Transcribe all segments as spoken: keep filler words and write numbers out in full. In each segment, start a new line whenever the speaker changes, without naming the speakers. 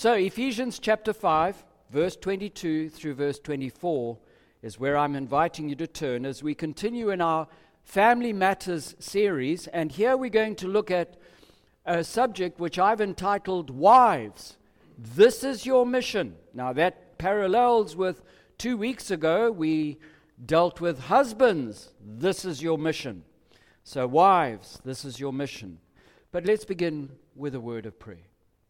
So Ephesians chapter five, verse twenty-two through verse twenty-four is where I'm inviting you to turn as we continue in our Family Matters series. And here we're going to look at a subject which I've entitled Wives, This is Your Mission. Now that parallels with two weeks ago we dealt with husbands, this is your mission. So wives, this is your mission. But let's begin with a word of prayer.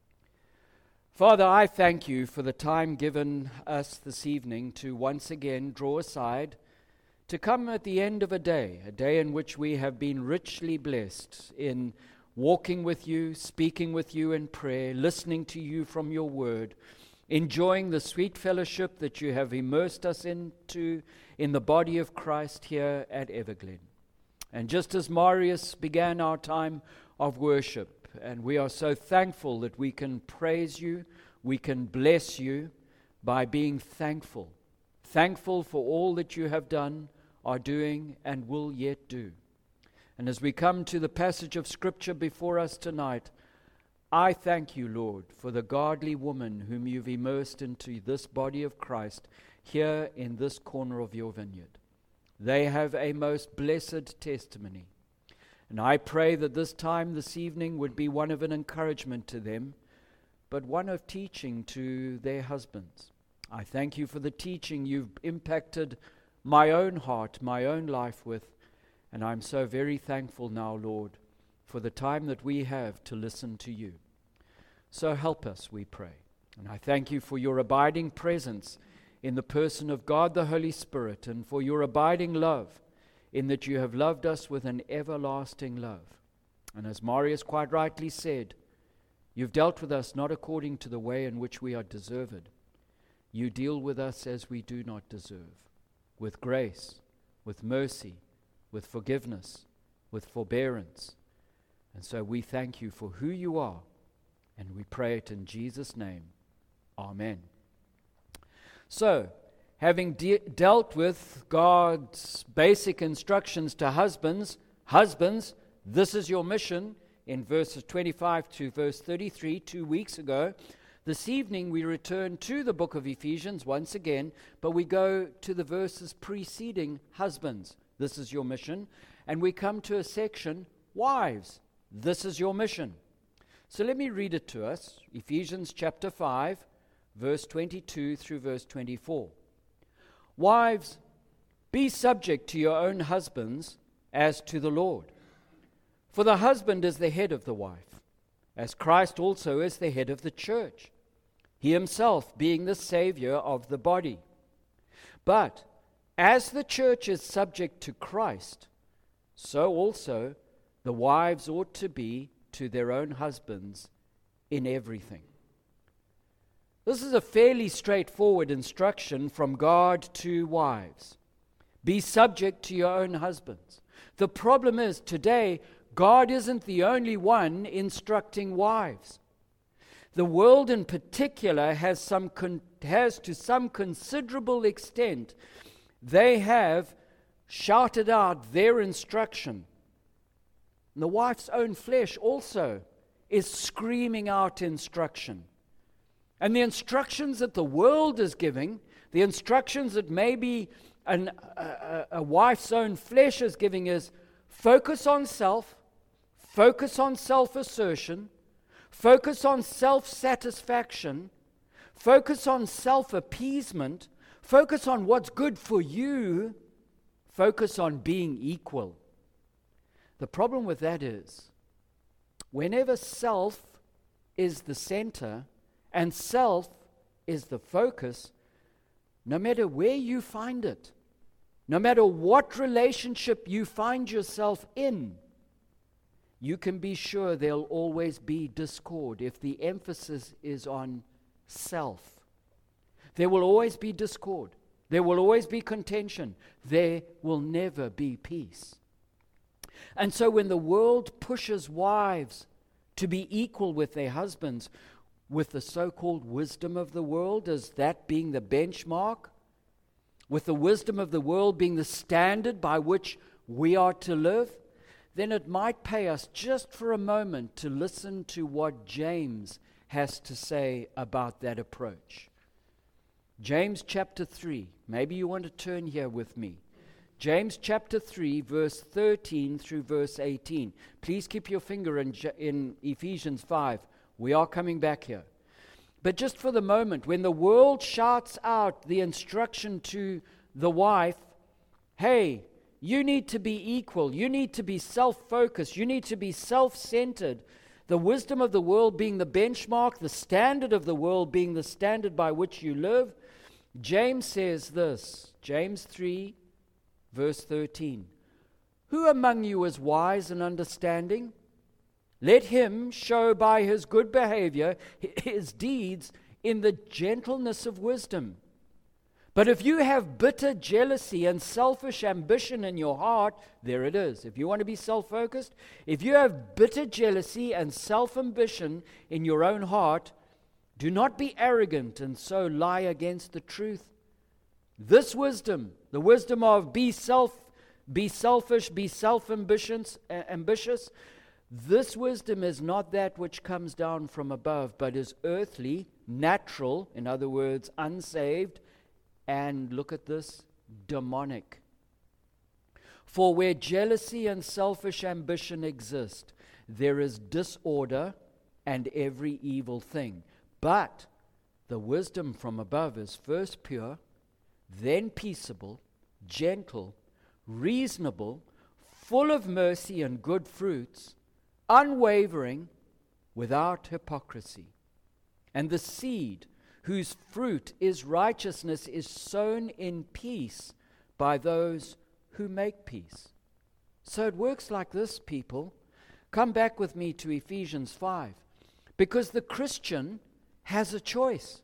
Father, I thank you for the time given us this evening to once again draw aside, to come at the end of a day, a day in which we have been richly blessed in walking with you, speaking with you in prayer, listening to you from your word, enjoying the sweet fellowship that you have immersed us into in the body of Christ here at Everglen. And just as Marius began our time of worship, and we are so thankful that we can praise you, we can bless you by being thankful. Thankful for all that you have done, are doing, and will yet do. And as we come to the passage of Scripture before us tonight, I thank you, Lord, for the godly woman whom you've immersed into this body of Christ here in this corner of your vineyard. They have a most blessed testimony. And I pray that this time this evening would be one of an encouragement to them, but one of teaching to their husbands. I thank you for the teaching you've impacted my own heart, my own life with, and I'm so very thankful now, Lord, for the time that we have to listen to you. So help us, we pray. And I thank you for your abiding presence in the person of God the Holy Spirit, and for your abiding love, in that you have loved us with an everlasting love. And as Marius quite rightly said, you've dealt with us not according to the way in which we are deserved. You deal with us as we do not deserve, with grace, with mercy, with forgiveness, with forbearance. And so we thank you for who you are, and we pray it in Jesus' name. Amen. So, having de- dealt with God's basic instructions to husbands, husbands, this is your mission, in verses twenty-five to verse thirty-three, two weeks ago, this evening we return to the book of Ephesians once again, but we go to the verses preceding husbands, this is your mission, and we come to a section, wives, this is your mission. So let me read it to us, Ephesians chapter five, verse twenty-two through verse twenty-four. Wives, be subject to your own husbands as to the Lord. For the husband is the head of the wife, as Christ also is the head of the church, he himself being the Savior of the body. But as the church is subject to Christ, so also the wives ought to be to their own husbands in everything. This is a fairly straightforward instruction from God to wives. Be subject to your own husbands. The problem is, today, God isn't the only one instructing wives. The world in particular has some con- has to some considerable extent, they have shouted out their instruction. And the wife's own flesh also is screaming out instruction. And the instructions that the world is giving, the instructions that maybe an, a, a wife's own flesh is giving is focus on self, focus on self-assertion, focus on self-satisfaction, focus on self-appeasement, focus on what's good for you, focus on being equal. The problem with that is, whenever self is the center, and self is the focus, no matter where you find it, no matter what relationship you find yourself in, you can be sure there'll always be discord if the emphasis is on self. There will always be discord. There will always be contention. There will never be peace. And so when the world pushes wives to be equal with their husbands, with the so-called wisdom of the world, as that being the benchmark, with the wisdom of the world being the standard by which we are to live, then it might pay us just for a moment to listen to what James has to say about that approach. James chapter three. Maybe you want to turn here with me. James chapter three, verse thirteen through verse eighteen. Please keep your finger in, in Ephesians five. We are coming back here. But just for the moment, when the world shouts out the instruction to the wife, hey, you need to be equal, you need to be self-focused, you need to be self-centered, the wisdom of the world being the benchmark, the standard of the world being the standard by which you live, James says this, James three, verse thirteen, who among you is wise and understanding? Let him show by his good behavior his deeds in the gentleness of wisdom. But if you have bitter jealousy and selfish ambition in your heart, there it is. If you want to be self-focused, if you have bitter jealousy and self-ambition in your own heart, do not be arrogant and so lie against the truth. This wisdom, the wisdom of be self, be selfish, be self-ambitious, uh, ambitious, this wisdom is not that which comes down from above, but is earthly, natural, in other words, unsaved, and look at this, demonic. For where jealousy and selfish ambition exist, there is disorder and every evil thing. But the wisdom from above is first pure, then peaceable, gentle, reasonable, full of mercy and good fruits, unwavering, without hypocrisy. And the seed whose fruit is righteousness is sown in peace by those who make peace. So it works like this, people. Come back with me to Ephesians five. Because the Christian has a choice.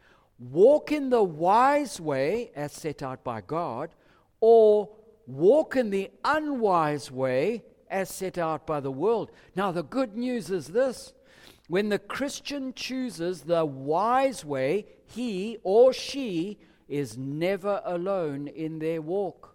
Walk in the wise way as set out by God, or walk in the unwise way as set out by the world. Now the good news is this. When the Christian chooses the wise way, he or she is never alone in their walk.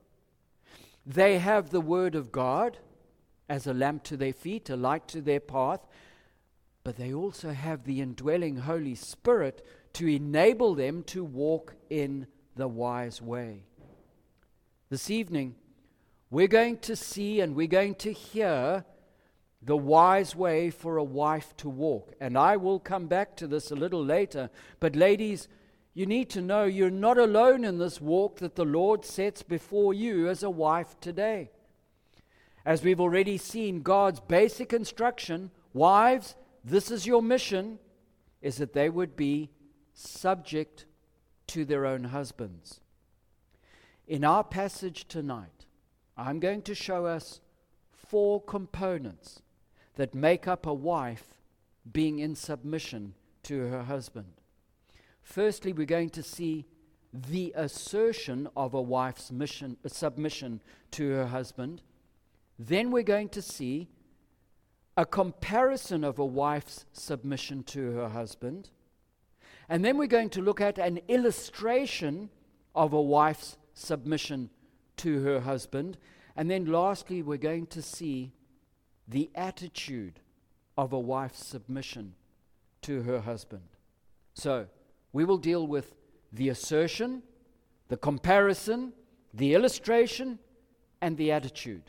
They have the Word of God as a lamp to their feet, a light to their path, but they also have the indwelling Holy Spirit to enable them to walk in the wise way. This evening, we're going to see and we're going to hear the wise way for a wife to walk. And I will come back to this a little later. But ladies, you need to know you're not alone in this walk that the Lord sets before you as a wife today. As we've already seen, God's basic instruction, wives, this is your mission, is that they would be subject to their own husbands. In our passage tonight, I'm going to show us four components that make up a wife being in submission to her husband. Firstly, we're going to see the assertion of a wife's mission, submission to her husband. Then we're going to see a comparison of a wife's submission to her husband. And then we're going to look at an illustration of a wife's submission to her husband. And then lastly, we're going to see the attitude of a wife's submission to her husband. So, we will deal with the assertion, the comparison, the illustration, and the attitude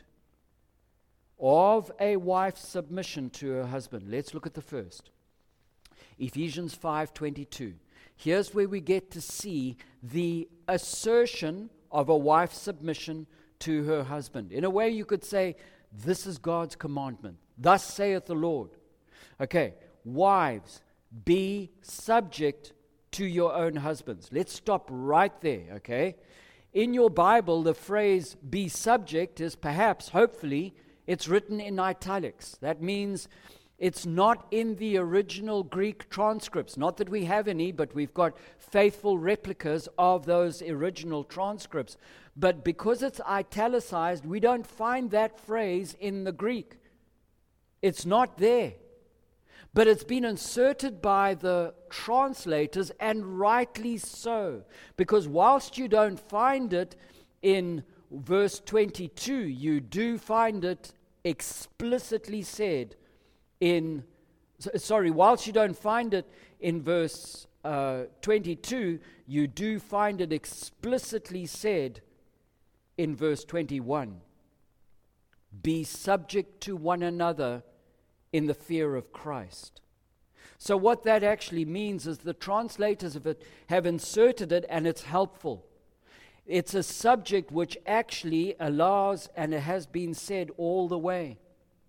of a wife's submission to her husband. Let's look at the first. Ephesians five twenty-two. Here's where we get to see the assertion of a wife's submission to her husband. In a way, you could say, this is God's commandment. Thus saith the Lord. Okay, wives, be subject to your own husbands. Let's stop right there, okay? In your Bible, the phrase be subject is perhaps, hopefully, it's written in italics. That means it's not in the original Greek transcripts. Not that we have any, but we've got faithful replicas of those original transcripts. But because it's italicized, we don't find that phrase in the Greek. It's not there. But it's been inserted by the translators, and rightly so. Because whilst you don't find it in verse twenty-two, you do find it explicitly said in So, sorry, whilst you don't find it in verse uh, twenty-two, you do find it explicitly said in verse twenty-one. Be subject to one another in the fear of Christ. So what that actually means is the translators of it have inserted it, and it's helpful. It's a subject which actually allows, and it has been said all the way.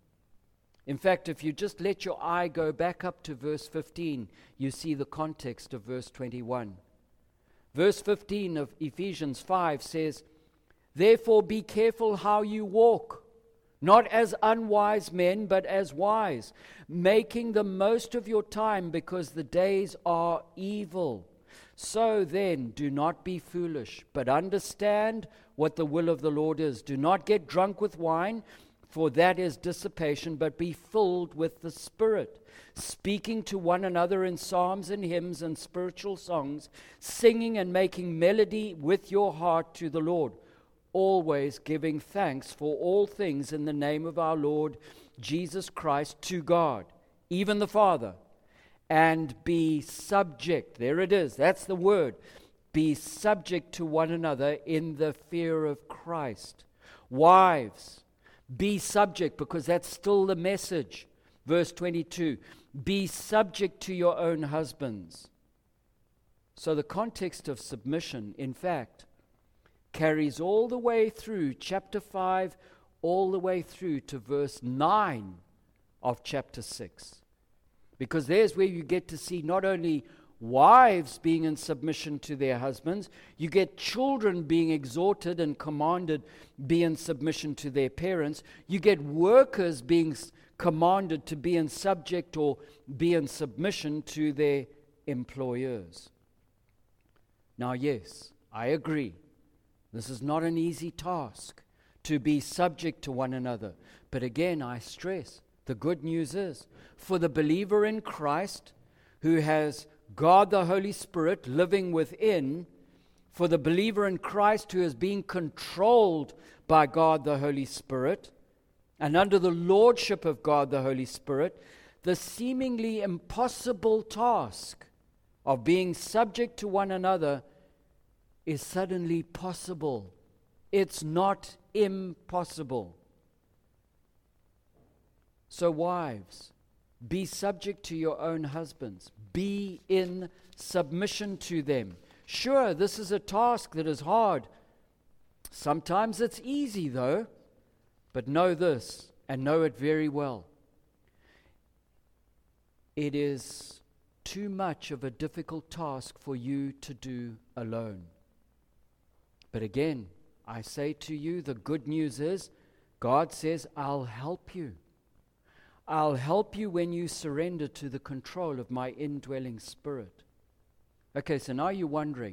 In fact, if you just let your eye go back up to verse fifteen, you see the context of verse twenty-one. Verse fifteen of Ephesians five says, therefore be careful how you walk, not as unwise men, but as wise, making the most of your time, because the days are evil. So then, do not be foolish, but understand what the will of the Lord is. Do not get drunk with wine, for that is dissipation, but be filled with the Spirit, speaking to one another in psalms and hymns and spiritual songs, singing and making melody with your heart to the Lord, always giving thanks for all things in the name of our Lord Jesus Christ to God, even the Father, and be subject. There it is. That's the word. Be subject to one another in the fear of Christ. Wives, be subject, because that's still the message. Verse twenty-two, be subject to your own husbands. So the context of submission, in fact, carries all the way through chapter five, all the way through to verse nine of chapter six. Because there's where you get to see not only wives being in submission to their husbands, you get children being exhorted and commanded be in submission to their parents. You get workers being commanded to be in subject or be in submission to their employers. Now, yes, I agree. This is not an easy task to be subject to one another. But again, I stress, the good news is, for the believer in Christ who has God the Holy Spirit living within, for the believer in Christ who is being controlled by God the Holy Spirit, and under the lordship of God the Holy Spirit, the seemingly impossible task of being subject to one another is suddenly possible. It's not impossible. So wives, be subject to your own husbands. Be in submission to them. Sure, this is a task that is hard. Sometimes it's easy though. But know this, and know it very well. It is too much of a difficult task for you to do alone. But again, I say to you, the good news is, God says, I'll help you. I'll help you when you surrender to the control of my indwelling Spirit. Okay, so now you're wondering,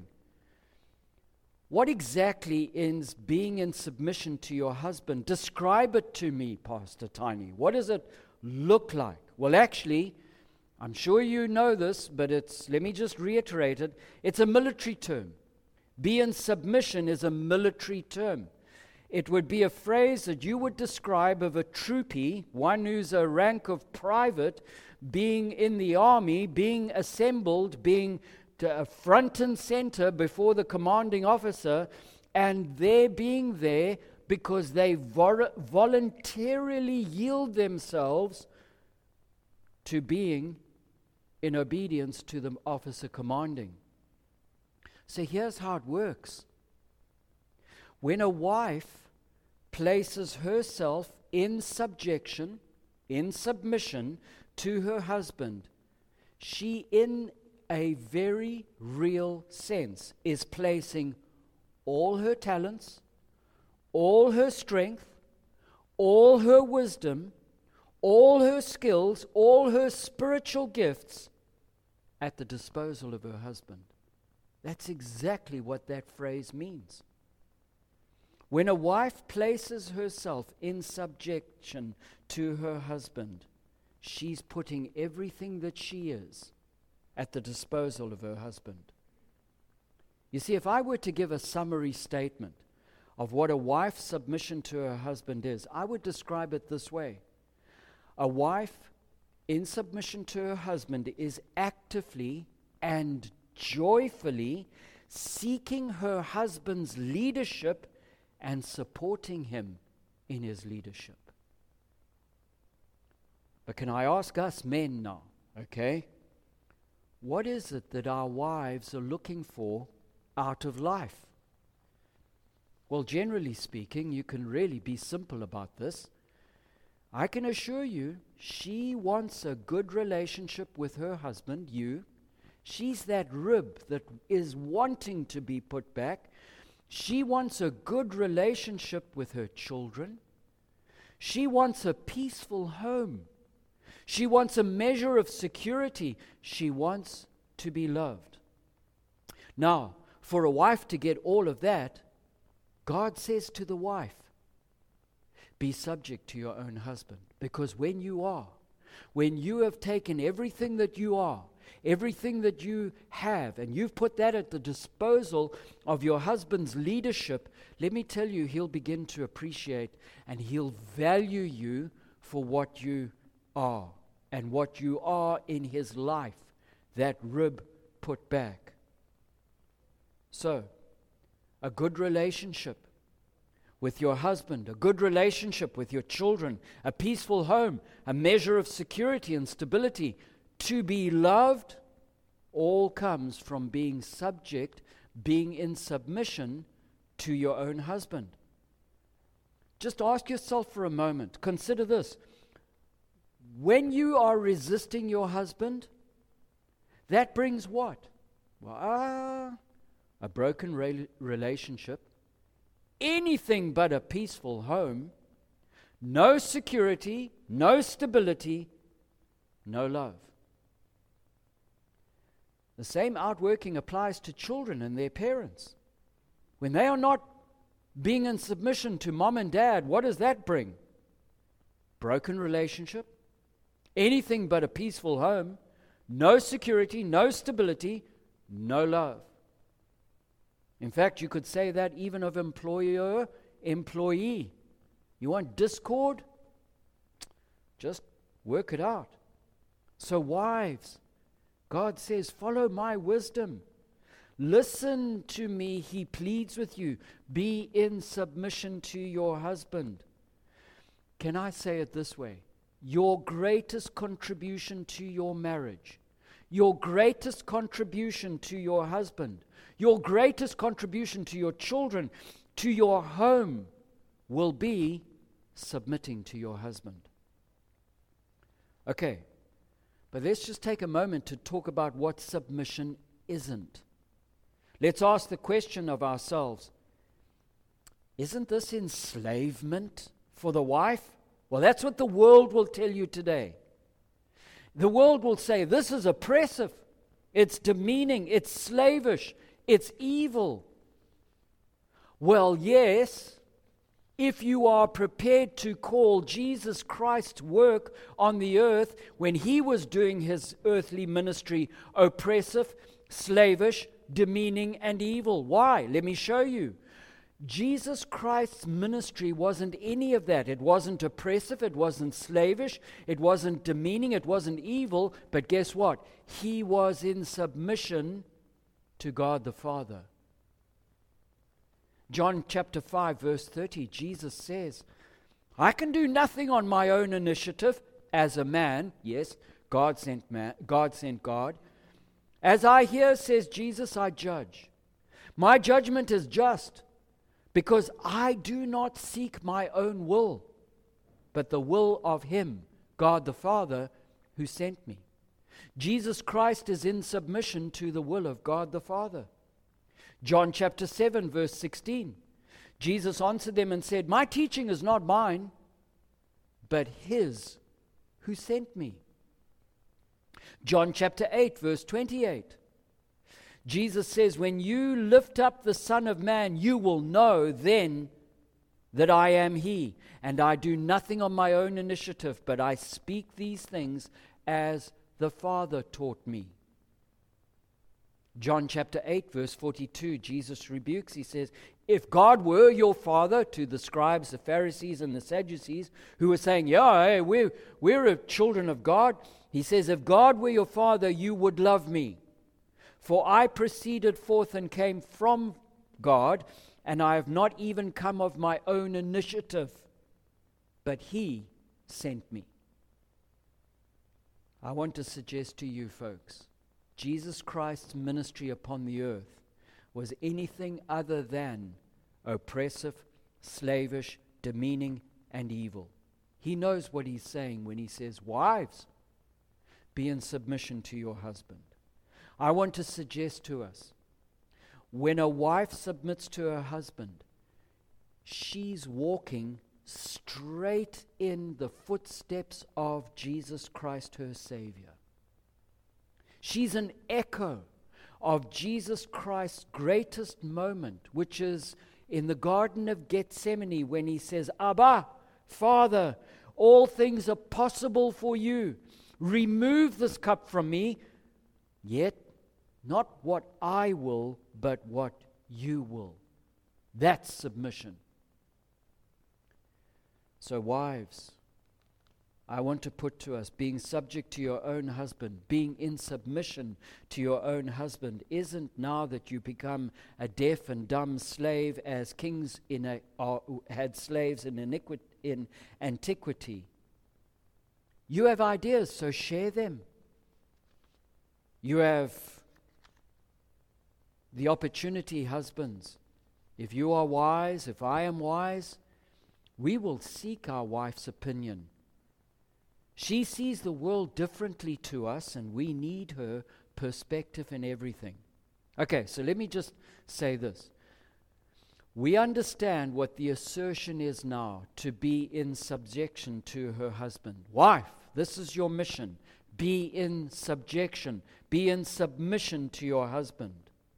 what exactly is being in submission to your husband? Describe it to me, Pastor Tiny. What does it look like? Well, actually, I'm sure you know this, but it's, let me just reiterate it. It's a military term. Be in submission is a military term. It would be a phrase that you would describe of a troopie, one who's a rank of private, being in the army, being assembled, being to front and center before the commanding officer, and they're being there because they vor- voluntarily yield themselves to being in obedience to the officer commanding. So here's how it works. When a wife places herself in subjection, in submission to her husband, she in a very real sense is placing all her talents, all her strength, all her wisdom, all her skills, all her spiritual gifts at the disposal of her husband. That's exactly what that phrase means. When a wife places herself in subjection to her husband, she's putting everything that she is at the disposal of her husband. You see, if I were to give a summary statement of what a wife's submission to her husband is, I would describe it this way. A wife in submission to her husband is actively and joyfully seeking her husband's leadership and supporting him in his leadership. But can I ask us men now, okay? What is it that our wives are looking for out of life? Well, generally speaking, you can really be simple about this. I can assure you, she wants a good relationship with her husband, you. She's that rib that is wanting to be put back. She wants a good relationship with her children. She wants a peaceful home. She wants a measure of security. She wants to be loved. Now, for a wife to get all of that, God says to the wife, be subject to your own husband. Because when you are, when you have taken everything that you are, everything that you have, and you've put that at the disposal of your husband's leadership, let me tell you, he'll begin to appreciate and he'll value you for what you are and what you are in his life, that rib put back. So, a good relationship with your husband, a good relationship with your children, a peaceful home, a measure of security and stability, to be loved, all comes from being subject, being in submission to your own husband. Just ask yourself for a moment, consider this. When you are resisting your husband, that brings what? Well, ah, a broken re- relationship, anything but a peaceful home, no security, no stability, no love. The same outworking applies to children and their parents. When they are not being in submission to mom and dad, what does that bring? Broken relationship, anything but a peaceful home, no security, no stability, no love. In fact, you could say that even of employer, employee. You want discord? Just work it out. So wives, God says, follow my wisdom. Listen to me, he pleads with you. Be in submission to your husband. Can I say it this way? Your greatest contribution to your marriage, your greatest contribution to your husband, your greatest contribution to your children, to your home, will be submitting to your husband. Okay, but let's just take a moment to talk about what submission isn't. Let's ask the question of ourselves, isn't this enslavement for the wife? Well, that's what the world will tell you today. The world will say, this is oppressive, it's demeaning, it's slavish, it's evil. Well, yes, if you are prepared to call Jesus Christ's work on the earth when he was doing his earthly ministry oppressive, slavish, demeaning, and evil. Why? Let me show you. Jesus Christ's ministry wasn't any of that. It wasn't oppressive, it wasn't slavish, it wasn't demeaning, it wasn't evil, but guess what? He was in submission to God the Father. John chapter five verse thirty, Jesus says, I can do nothing on my own initiative as a man. Yes, God sent man, God sent God. As I hear, says Jesus, I judge. My judgment is just, because I do not seek my own will, but the will of him, God the Father, who sent me. Jesus Christ is in submission to the will of God the Father. John chapter seven, verse sixteen. Jesus answered them and said, my teaching is not mine, but his who sent me. John chapter eight, verse twenty-eight. Jesus says, when you lift up the Son of Man, you will know then that I am he, and I do nothing on my own initiative, but I speak these things as the Father taught me. John chapter eight, verse forty-two, Jesus rebukes, he says, If God were your father, to the scribes, the Pharisees, and the Sadducees, who were saying, yeah, hey, we're, we're a children of God, he says, if God were your father, you would love me. For I proceeded forth and came from God, and I have not even come of my own initiative, but he sent me. I want to suggest to you folks, Jesus Christ's ministry upon the earth was anything other than oppressive, slavish, demeaning, and evil. He knows what he's saying when he says, wives, be in submission to your husband. I want to suggest to us, when a wife submits to her husband, she's walking straight in the footsteps of Jesus Christ, her Savior. She's an echo of Jesus Christ's greatest moment, which is in the Garden of Gethsemane when he says, Abba, Father, all things are possible for you. Remove this cup from me, yet not what I will, but what you will. That's submission. So wives, I want to put to us, being subject to your own husband, being in submission to your own husband, isn't now that you become a deaf and dumb slave as kings in a, are, had slaves in, iniqui- in antiquity. You have ideas, so share them. You have the opportunity, husbands. If you are wise, if I am wise, we will seek our wife's opinion. She sees the world differently to us, and we need her perspective in everything. Okay, so let me just say this. We understand what the assertion is now, to be in subjection to her husband. Wife, this is your mission. Be in subjection. Be in submission to your husband.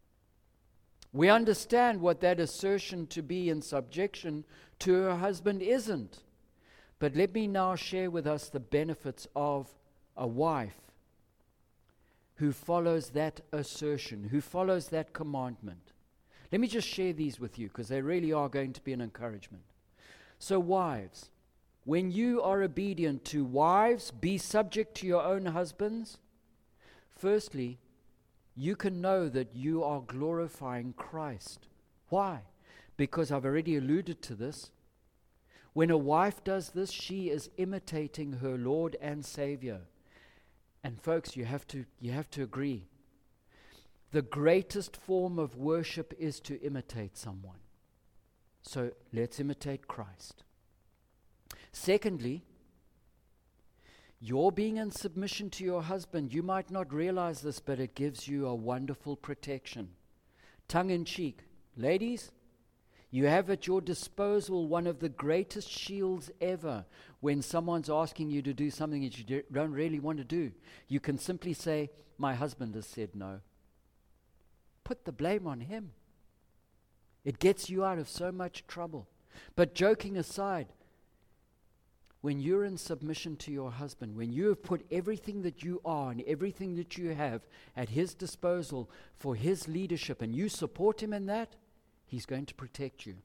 We understand what that assertion to be in subjection to her husband isn't. But let me now share with us the benefits of a wife who follows that assertion, who follows that commandment. Let me just share these with you because they really are going to be an encouragement. So wives, when you are obedient to wives, be subject to your own husbands. Firstly, you can know that you are glorifying Christ. Why? Because I've already alluded to this. When a wife does this, she is imitating her Lord and Savior. And folks, you have to you have to agree. The greatest form of worship is to imitate someone. So let's imitate Christ. Secondly, you're being in submission to your husband. You might not realize this, but it gives you a wonderful protection. Tongue in cheek. Ladies, you have at your disposal one of the greatest shields ever when someone's asking you to do something that you do, don't really want to do. You can simply say, my husband has said no. Put the blame on him. It gets you out of so much trouble. But joking aside, when you're in submission to your husband, when you have put everything that you are and everything that you have at his disposal for his leadership, and you support him in that, he's going to protect you.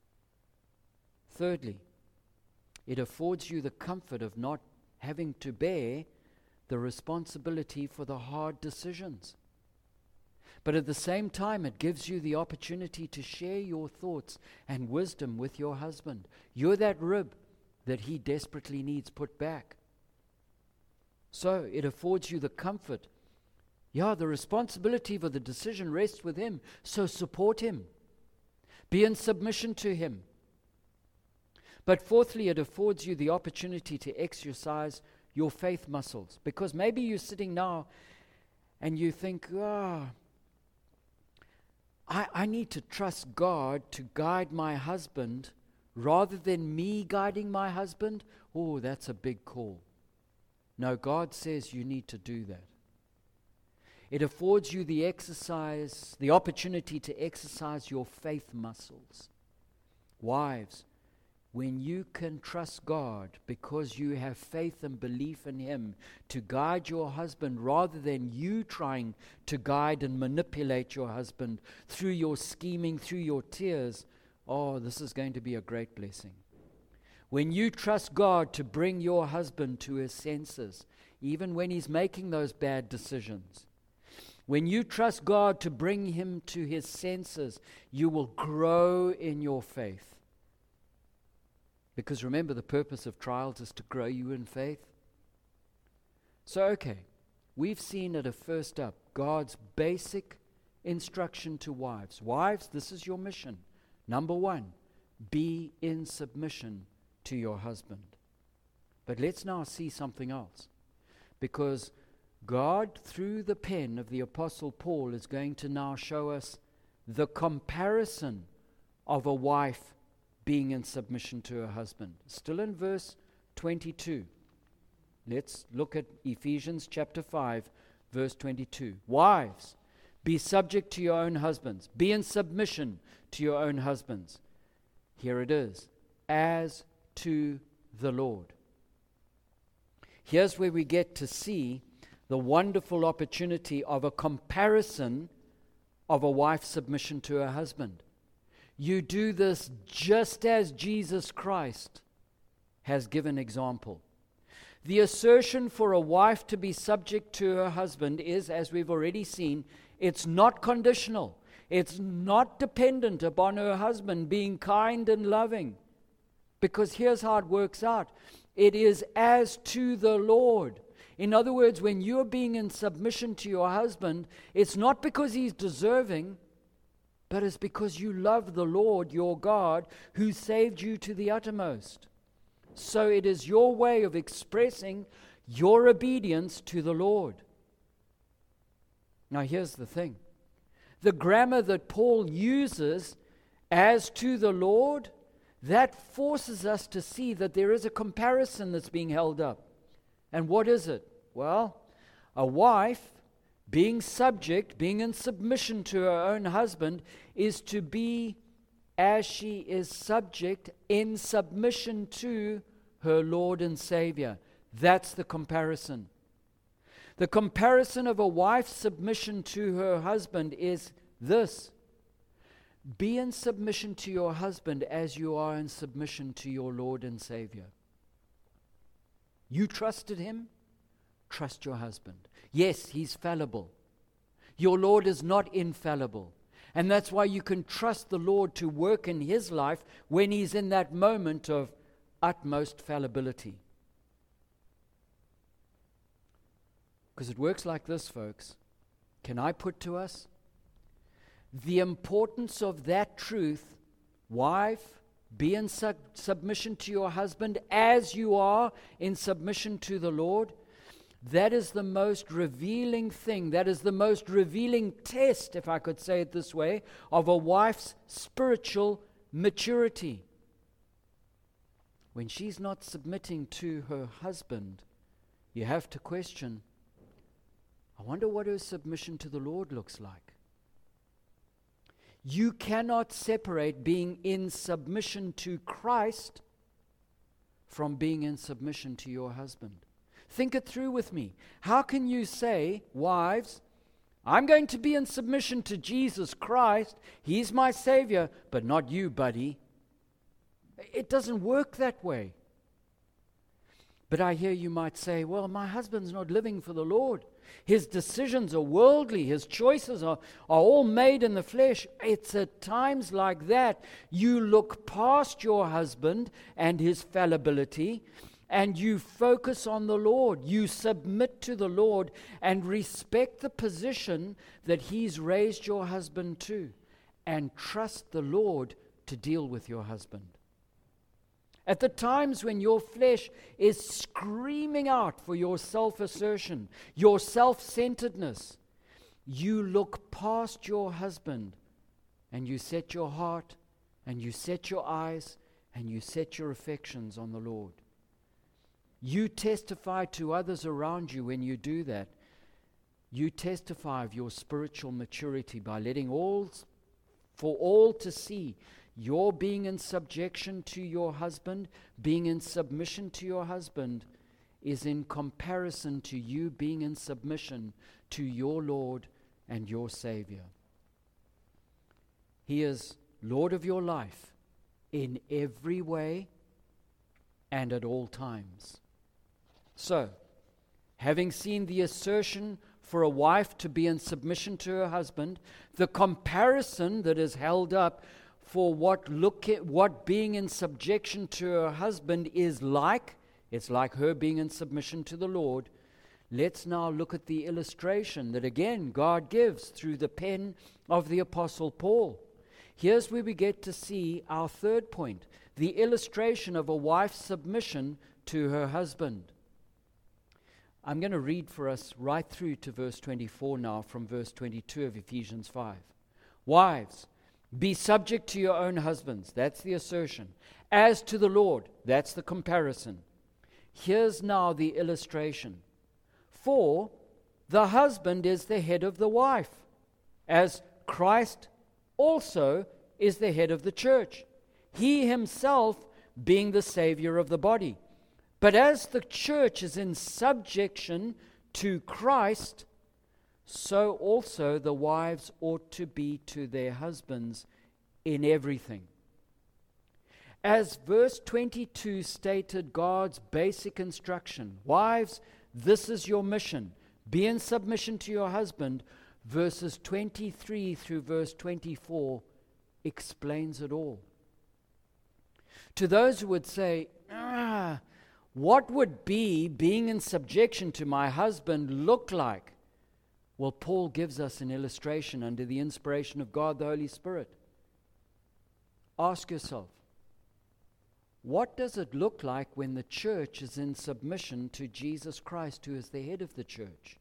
Thirdly, it affords you the comfort of not having to bear the responsibility for the hard decisions. But at the same time, it gives you the opportunity to share your thoughts and wisdom with your husband. You're that rib that he desperately needs put back. So it affords you the comfort. Yeah, the responsibility for the decision rests with him, so support him. Be in submission to him. But fourthly, it affords you the opportunity to exercise your faith muscles. Because maybe you're sitting now and you think, ah, oh, I, I need to trust God to guide my husband rather than me guiding my husband. Oh, that's a big call. No, God says you need to do that. It affords you the exercise, the opportunity to exercise your faith muscles. Wives, when you can trust God because you have faith and belief in Him to guide your husband rather than you trying to guide and manipulate your husband through your scheming, through your tears, oh, this is going to be a great blessing. When you trust God to bring your husband to his senses, even when he's making those bad decisions, when you trust God to bring him to his senses, you will grow in your faith. Because remember, the purpose of trials is to grow you in faith. So, okay, we've seen at a first up God's basic instruction to wives. Wives, this is your mission. Number one, be in submission to your husband. But let's now see something else. Because God, through the pen of the Apostle Paul, is going to now show us the comparison of a wife being in submission to her husband. Still in verse twenty-two. Let's look at Ephesians chapter five, verse twenty-two. Wives, be subject to your own husbands. Be in submission to your own husbands. Here it is. As to the Lord. Here's where we get to see the wonderful opportunity of a comparison of a wife's submission to her husband. You do this just as Jesus Christ has given example. The assertion for a wife to be subject to her husband is, as we've already seen, it's not conditional. It's not dependent upon her husband being kind and loving. Because here's how it works out. It is as to the Lord. In other words, when you're being in submission to your husband, it's not because he's deserving, but it's because you love the Lord, your God, who saved you to the uttermost. So it is your way of expressing your obedience to the Lord. Now here's the thing. The grammar that Paul uses, as to the Lord, that forces us to see that there is a comparison that's being held up. And what is it? Well, a wife being subject, being in submission to her own husband, is to be as she is subject in submission to her Lord and Savior. That's the comparison. The comparison of a wife's submission to her husband is this. Be in submission to your husband as you are in submission to your Lord and Savior. You trusted him? Trust your husband. Yes, he's fallible. Your Lord is not infallible. And that's why you can trust the Lord to work in his life when he's in that moment of utmost fallibility. Because it works like this, folks. Can I put to us? The importance of that truth, wife, be in sub- submission to your husband as you are in submission to the Lord. That is the most revealing thing. That is the most revealing test, if I could say it this way, of a wife's spiritual maturity. When she's not submitting to her husband, you have to question, I wonder what her submission to the Lord looks like. You cannot separate being in submission to Christ from being in submission to your husband. Think it through with me. How can you say, wives, I'm going to be in submission to Jesus Christ, he's my Savior, but not you, buddy? It doesn't work that way. But I hear you might say, well, my husband's not living for the Lord. His decisions are worldly. His choices are, are all made in the flesh. It's at times like that you look past your husband and his fallibility and you focus on the Lord. You submit to the Lord and respect the position that he's raised your husband to and trust the Lord to deal with your husband. At the times when your flesh is screaming out for your self-assertion, your self-centeredness, you look past your husband and you set your heart and you set your eyes and you set your affections on the Lord. You testify to others around you when you do that. You testify of your spiritual maturity by letting all, for all to see, your being in subjection to your husband, being in submission to your husband, is in comparison to you being in submission to your Lord and your Savior. He is Lord of your life in every way and at all times. So, having seen the assertion for a wife to be in submission to her husband, the comparison that is held up for what look at, what being in subjection to her husband is like, it's like her being in submission to the Lord. Let's now look at the illustration that again God gives through the pen of the Apostle Paul. Here's where we get to see our third point, the illustration of a wife's submission to her husband. I'm going to read for us right through to verse twenty-four now, from verse twenty-two of Ephesians five. Wives, be subject to your own husbands. That's the assertion. As to the Lord, that's the comparison. Here's now the illustration. For the husband is the head of the wife, as Christ also is the head of the church, he himself being the Savior of the body. But as the church is in subjection to Christ, so also the wives ought to be to their husbands in everything. As verse twenty-two stated God's basic instruction, wives, this is your mission. Be in submission to your husband. Verses twenty-three through verse twenty-four explains it all. To those who would say, ah, what would be being in subjection to my husband look like? Well, Paul gives us an illustration under the inspiration of God, the Holy Spirit. Ask yourself, what does it look like when the church is in submission to Jesus Christ, who is the head of the church?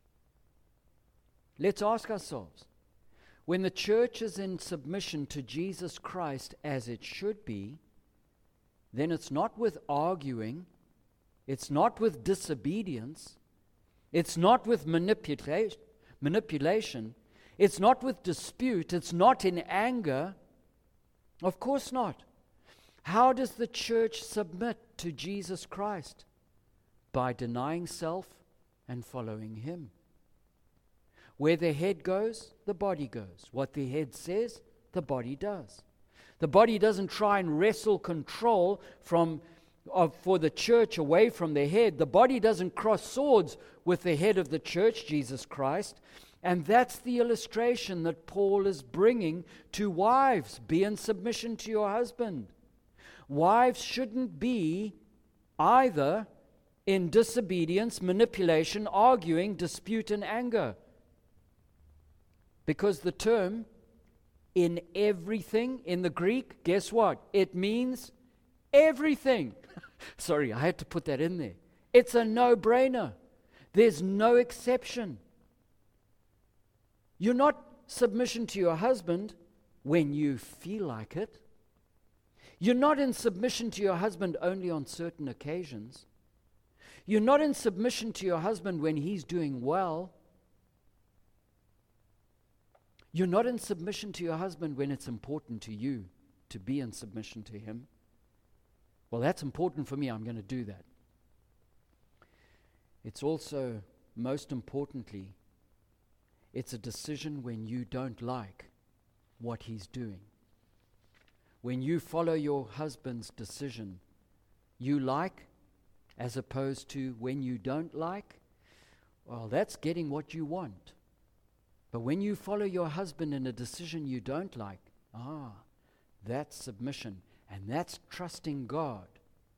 Let's ask ourselves, when the church is in submission to Jesus Christ as it should be, then it's not with arguing, it's not with disobedience, it's not with manipula- manipulation, it's not with dispute, it's not in anger. Of course not. How does the church submit to Jesus Christ? By denying self and following Him. Where the head goes, the body goes. What the head says, the body does. The body doesn't try and wrestle control from of, for the church away from the head. The body doesn't cross swords with the head of the church, Jesus Christ. And that's the illustration that Paul is bringing to wives. Be in submission to your husband. Wives shouldn't be either in disobedience, manipulation, arguing, dispute, and anger. Because the term in everything in the Greek, guess what? It means everything. Sorry, I had to put that in there. It's a no-brainer. There's no exception. You're not submission to your husband when you feel like it. You're not in submission to your husband only on certain occasions. You're not in submission to your husband when he's doing well. You're not in submission to your husband when it's important to you to be in submission to him. Well, that's important for me. I'm going to do that. It's also, most importantly, it's a decision when you don't like what he's doing. When you follow your husband's decision, you like, as opposed to when you don't like, well, that's getting what you want. But when you follow your husband in a decision you don't like, ah, that's submission, and that's trusting God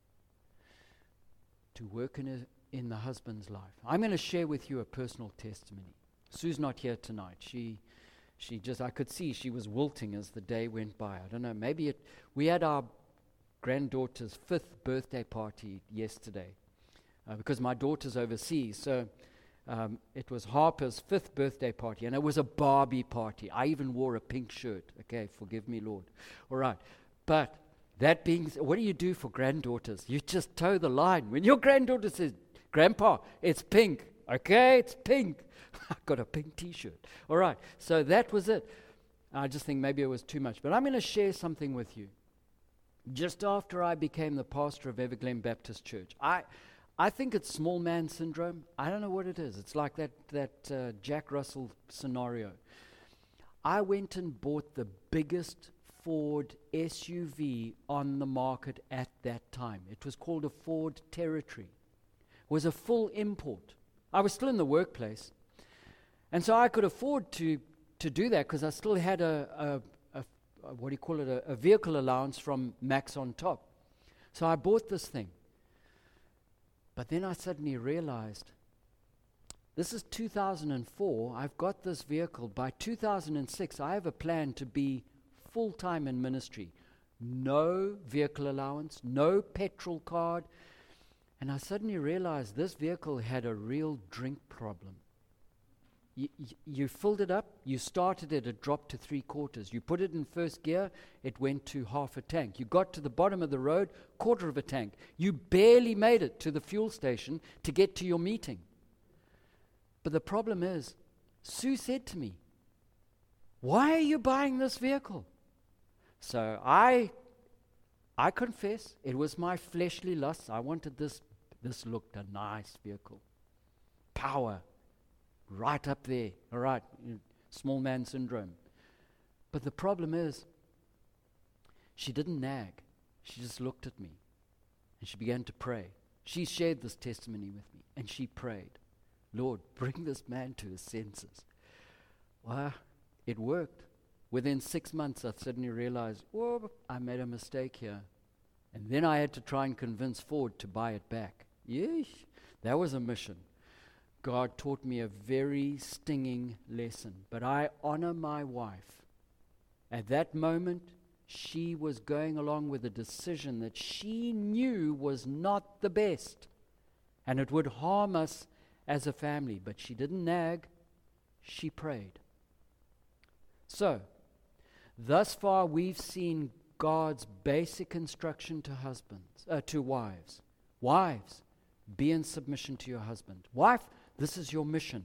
to work in, a, in the husband's life. I'm going to share with you a personal testimony. Sue's not here tonight. She she just, I could see she was wilting as the day went by. I don't know, maybe it, we had our granddaughter's fifth birthday party yesterday uh, because my daughter's overseas. So um, it was Harper's fifth birthday party, and it was a Barbie party. I even wore a pink shirt. Okay, forgive me, Lord. All right. But that being said, what do you do for granddaughters? You just toe the line. When your granddaughter says, Grandpa, it's pink. Okay, it's pink. I got a pink t-shirt. All right, so that was it. I just think maybe it was too much. But I'm going to share something with you. just after I became the pastor of Everglen Baptist Church. I I think it's small man syndrome. I don't know what it is. It's like that, that uh, Jack Russell scenario. I went and bought the biggest Ford S U V on the market at that time. It was called a Ford Territory. It was a full import. I was still in the workplace. And so I could afford to, to do that because I still had a, a, a, a, what do you call it, a, a vehicle allowance from Max on Top. So I bought this thing. But then I suddenly realized, this is two thousand four, I've got this vehicle. By two thousand six, I have a plan to be full-time in ministry. No vehicle allowance, no petrol card. And I suddenly realized this vehicle had a real drink problem. You, you, you filled it up, you started it, it dropped to three quarters. You put it in first gear, it went to half a tank. You got to the bottom of the road, quarter of a tank. You barely made it to the fuel station to get to your meeting. But the problem is, Sue said to me, "Why are you buying this vehicle?" So I I confess, it was my fleshly lust. I wanted this, this looked a nice vehicle. Power. Right up there, all right, small man syndrome. But the problem is, she didn't nag. She just looked at me, and she began to pray. She shared this testimony with me, and she prayed, "Lord, bring this man to his senses." Well, it worked. Within six months, I suddenly realized, oh, I made a mistake here. And then I had to try and convince Ford to buy it back. Yeesh, that was a mission. God taught me a very stinging lesson, but I honor my wife. At that moment, she was going along with a decision that she knew was not the best, and it would harm us as a family, but she didn't nag, she prayed. So, thus far we've seen God's basic instruction to husbands, uh, to wives. Wives, be in submission to your husband. Wife, this is your mission.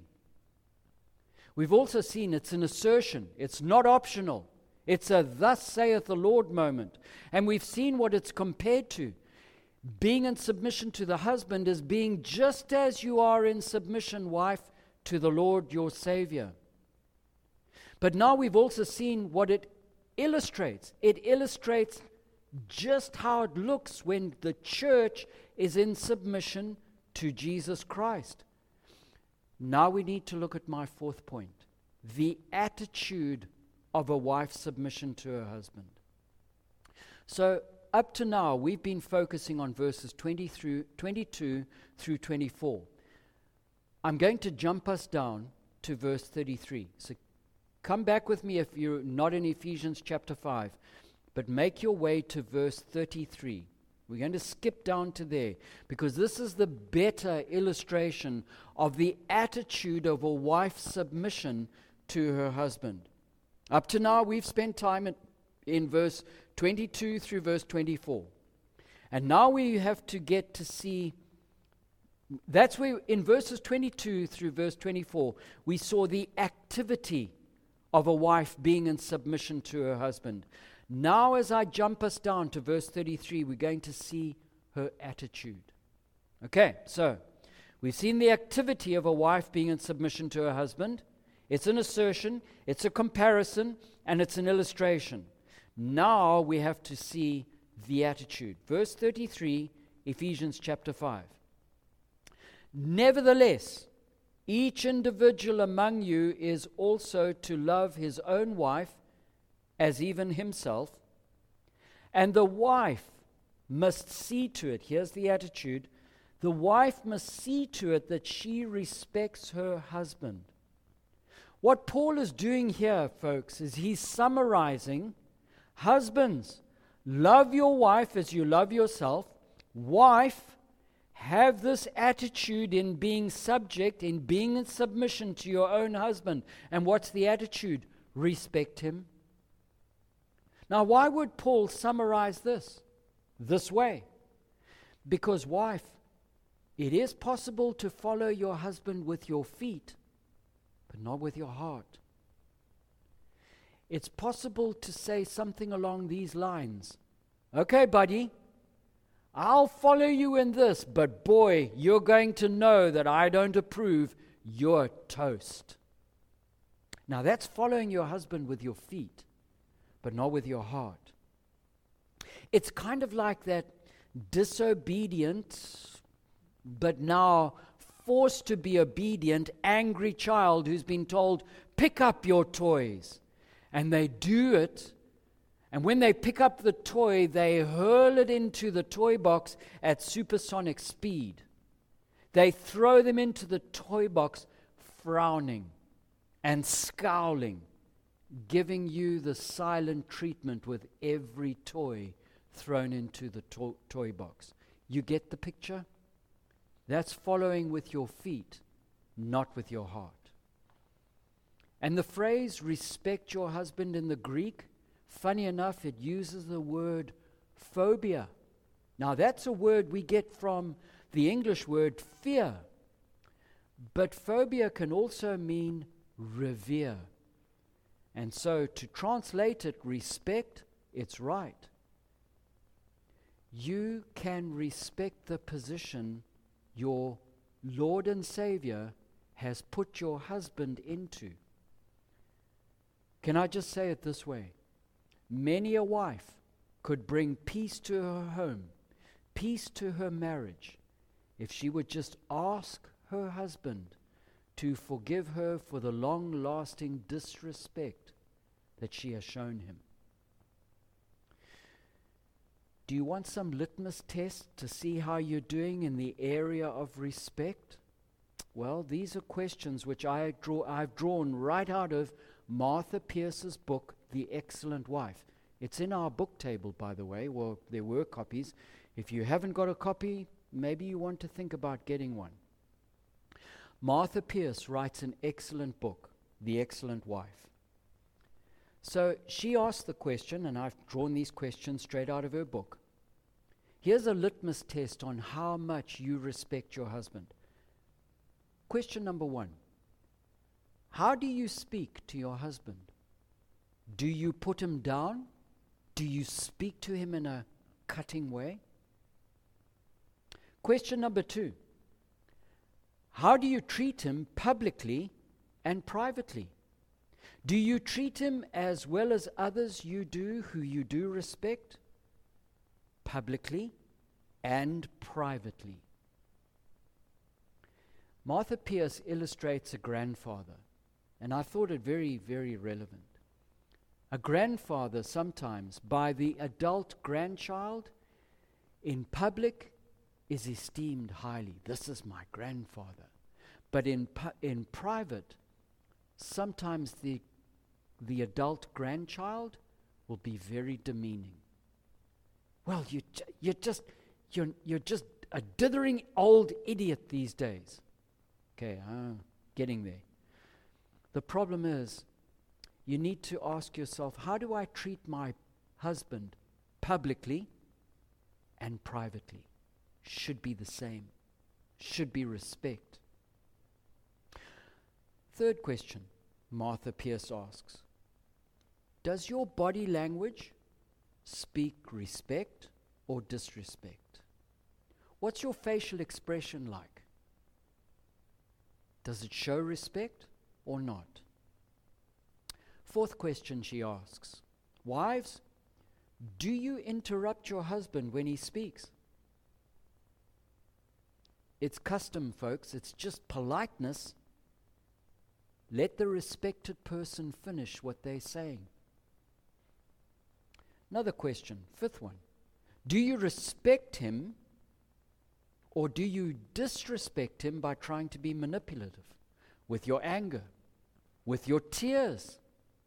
We've also seen it's an assertion. It's not optional. It's a thus saith the Lord moment. And we've seen what it's compared to. Being in submission to the husband is being just as you are in submission, wife, to the Lord your Savior. But now we've also seen what it illustrates. It illustrates just how it looks when the church is in submission to Jesus Christ. Now we need to look at my fourth point, the attitude of a wife's submission to her husband. So up to now, we've been focusing on verses twenty through twenty-two through twenty-four. I'm going to jump us down to verse thirty-three. So come back with me if you're not in Ephesians chapter five, but make your way to verse thirty-three. We're going to skip down to there because this is the better illustration of the attitude of a wife's submission to her husband. Up to now, we've spent time in, in verse twenty-two through verse twenty-four. And now we have to get to see, that's where in verses twenty-two through verse twenty-four, we saw the activity of a wife being in submission to her husband. Now as I jump us down to verse thirty-three, we're going to see her attitude. Okay, so we've seen the activity of a wife being in submission to her husband. It's an assertion, it's a comparison, and it's an illustration. Now we have to see the attitude. Verse thirty-three, Ephesians chapter five. Nevertheless, each individual among you is also to love his own wife as even himself, and the wife must see to it, here's the attitude, the wife must see to it that she respects her husband. What Paul is doing here, folks, is he's summarizing, husbands, love your wife as you love yourself. Wife, have this attitude in being subject, in being in submission to your own husband. And what's the attitude? Respect him. Now, why would Paul summarize this this way? Because, wife, it is possible to follow your husband with your feet, but not with your heart. It's possible to say something along these lines. Okay, buddy, I'll follow you in this, but boy, you're going to know that I don't approve. You're toast. Now, that's following your husband with your feet, but not with your heart. It's kind of like that disobedient, but now forced to be obedient, angry child who's been told, pick up your toys. And they do it. And when they pick up the toy, they hurl it into the toy box at supersonic speed. They throw them into the toy box frowning and scowling, giving you the silent treatment with every toy thrown into the to- toy box. You get the picture? That's following with your feet, not with your heart. And the phrase, respect your husband, in the Greek, funny enough, it uses the word phobia. Now, that's a word we get from the English word fear. But phobia can also mean revere. And so to translate it, respect, it's right. You can respect the position your Lord and Savior has put your husband into. Can I just say it this way? Many a wife could bring peace to her home, peace to her marriage, if she would just ask her husband to forgive her for the long-lasting disrespect that she has shown him. Do you want some litmus test to see how you're doing in the area of respect? Well, these are questions which I draw, I've drawn right out of Martha Pierce's book, The Excellent Wife. It's in our book table, by the way. Well, there were copies. If you haven't got a copy, maybe you want to think about getting one. Martha Pierce writes an excellent book, The Excellent Wife. So she asked the question, and I've drawn these questions straight out of her book. Here's a litmus test on how much you respect your husband. Question number one. How do you speak to your husband? Do you put him down? Do you speak to him in a cutting way? Question number two. How do you treat him publicly and privately? Do you treat him as well as others you do who you do respect? Publicly and privately. Martha Pierce illustrates a grandfather, and I thought it very, very relevant. A grandfather sometimes, by the adult grandchild, in public is esteemed highly. This is my grandfather. But in pu- in private, sometimes the the adult grandchild will be very demeaning. Well, you ju- you're just you're you're just a dithering old idiot these days. Okay, uh, getting there. The problem is, you need to ask yourself, how do I treat my husband publicly and privately? Should be the same. Should be respect. Third question Martha Pierce asks, does your body language speak respect or disrespect? What's your facial expression like? Does it show respect or not? Fourth question she asks, wives, do you interrupt your husband when he speaks? It's custom, folks. It's just politeness. Let the respected person finish what they're saying. Another question, fifth one. Do you respect him or do you disrespect him by trying to be manipulative with your anger, with your tears?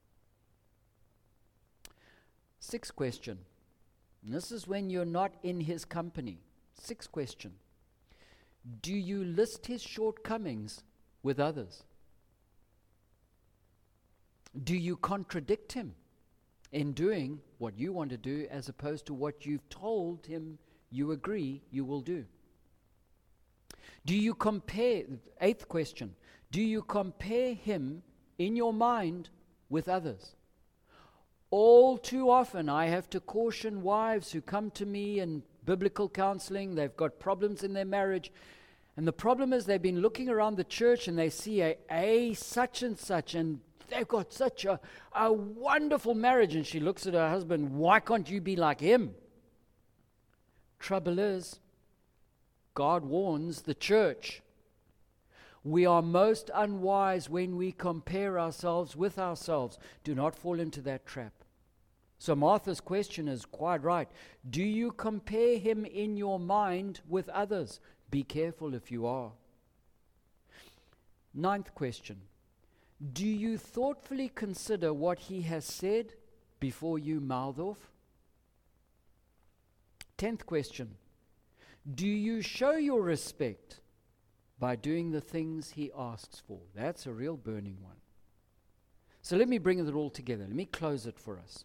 Sixth question. And this is when you're not in his company. Sixth question. Do you list his shortcomings with others? Do you contradict him in doing what you want to do as opposed to what you've told him you agree you will do? Do you compare, eighth question, do you compare him in your mind with others? All too often, I have to caution wives who come to me in biblical counseling. They've got problems in their marriage. And the problem is they've been looking around the church and they see a, a such and such, and they've got such a, a wonderful marriage. And she looks at her husband, why can't you be like him? Trouble is, God warns the church. We are most unwise when we compare ourselves with ourselves. Do not fall into that trap. So Martha's question is quite right. Do you compare him in your mind with others? Be careful if you are. Ninth question. Do you thoughtfully consider what he has said before you mouth off? Tenth question. Do you show your respect by doing the things he asks for? That's a real burning one. So let me bring it all together. Let me close it for us.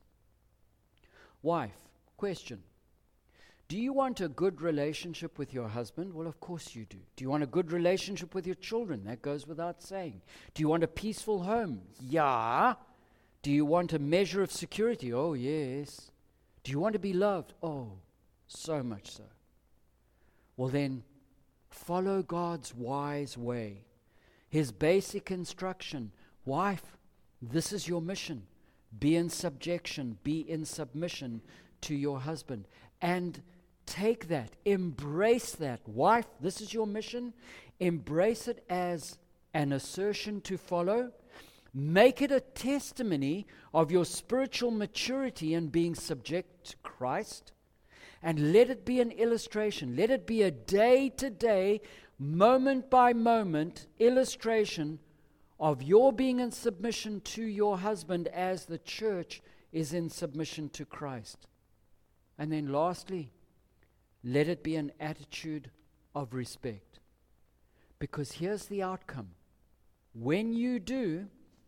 Wife, question. Do you want a good relationship with your husband? Well, of course you do. Do you want a good relationship with your children? That goes without saying. Do you want a peaceful home? Yeah. Do you want a measure of security? Oh, yes. Do you want to be loved? Oh, so much so. Well, then, follow God's wise way. His basic instruction. Wife, this is your mission. Be in subjection, be in submission to your husband. And take that, embrace that. Wife, this is your mission. Embrace it as an assertion to follow. Make it a testimony of your spiritual maturity in being subject to Christ. And let it be an illustration. Let it be a day-to-day, moment-by-moment illustration of your being in submission to your husband as the church is in submission to Christ. And then lastly, let it be an attitude of respect. Because here's the outcome. When you do,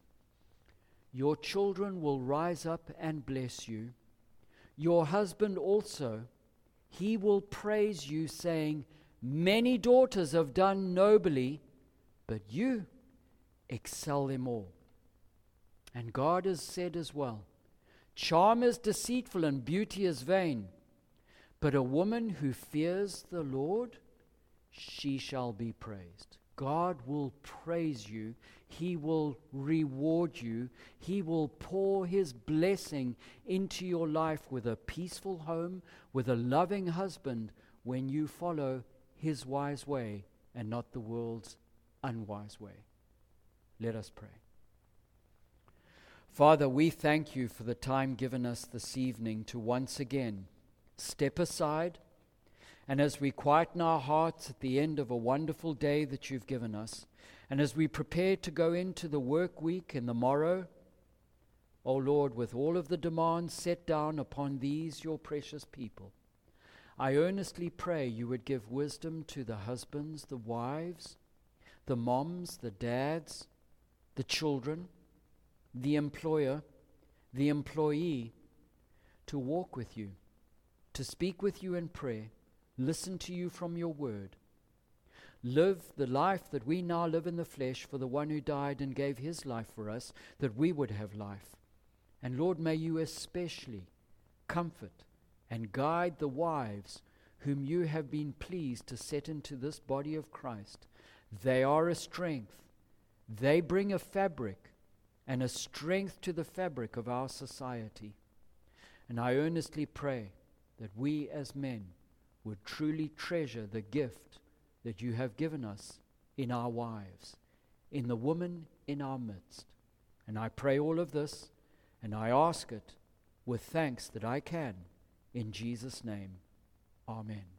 your children will rise up and bless you. Your husband also, he will praise you, saying, many daughters have done nobly, but you excel them all. And God has said as well, charm is deceitful and beauty is vain, but a woman who fears the Lord, she shall be praised. God will praise you. He will reward you. He will pour His blessing into your life with a peaceful home, with a loving husband, when you follow His wise way and not the world's unwise way. Let us pray. Father, we thank you for the time given us this evening to once again step aside, and as we quieten our hearts at the end of a wonderful day that you've given us, and as we prepare to go into the work week and the morrow, O Lord, with all of the demands set down upon these your precious people, I earnestly pray you would give wisdom to the husbands, the wives, the moms, the dads, the children, the employer, the employee, to walk with you, to speak with you in prayer, listen to you from your word, live the life that we now live in the flesh for the one who died and gave his life for us, that we would have life. And Lord, may you especially comfort and guide the wives whom you have been pleased to set into this body of Christ. They are a strength. They bring a fabric and a strength to the fabric of our society. And I earnestly pray that we as men would truly treasure the gift that you have given us in our wives, in the woman in our midst. And I pray all of this, and I ask it with thanks that I can, in Jesus' name. Amen.